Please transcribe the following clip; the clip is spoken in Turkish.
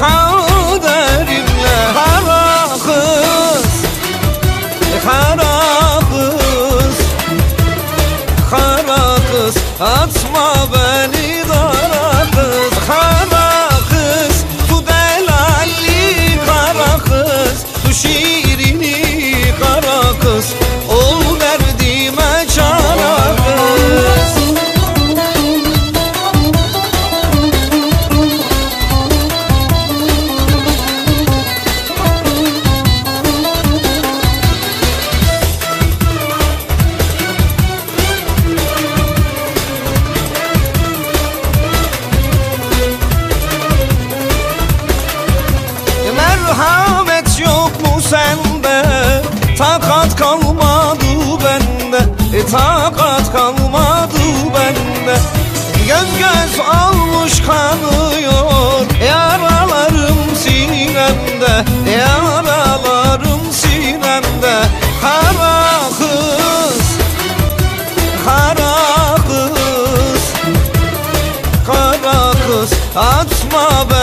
kaderinle. Kara kız, kara kız, kara kız, atma beni dara kız. Kara kız, tu delalli kara kız, tu şiirini kara kız, ol derdime çara kız. Merhamet yok mu sende? Takat kalmadı bende, takat kalmadı bende. Göz göz olmuş kanıyor yaralarım sinemde, yaralarım sinemde. Kara kız, kara kız, kara kız, atma